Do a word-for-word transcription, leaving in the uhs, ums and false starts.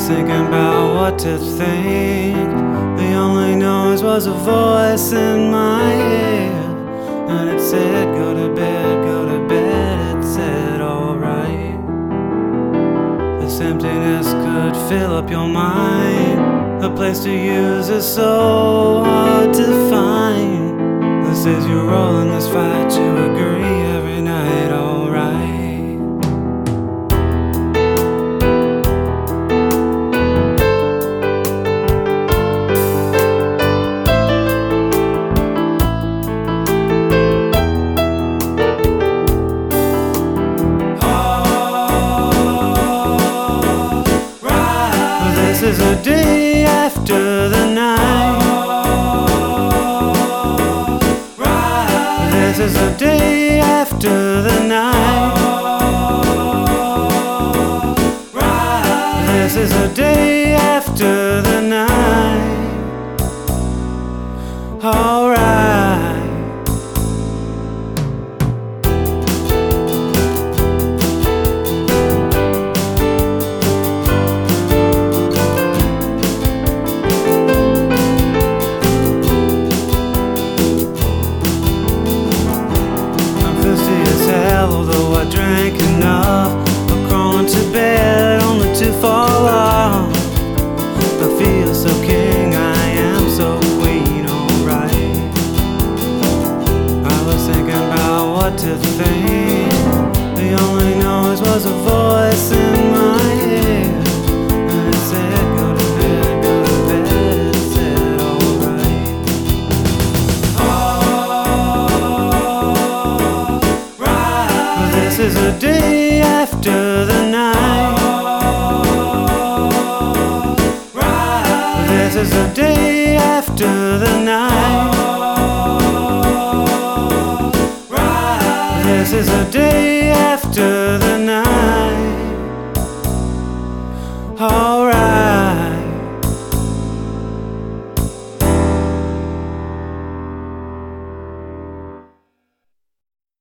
was thinking about what to think. The only noise was a voice in my head, and it said, go to bed, go to bed. It said, alright. This emptiness could fill up your mind. The place to use is so hard to find. This is your role in this fight, to agree every night, alright. This is a day after the night. This is a day after the night. This is a day after the night. Alright. Although I drank enough, I'm crawling to bed only to fall off. I feel so king, I am so queen, alright. I was thinking about what to think. The only noise was a voice in my head, and it said, go to bed, go to bed. It said, alright. This is a day after the night. This is a day after the night. This is a day after the night. Oh,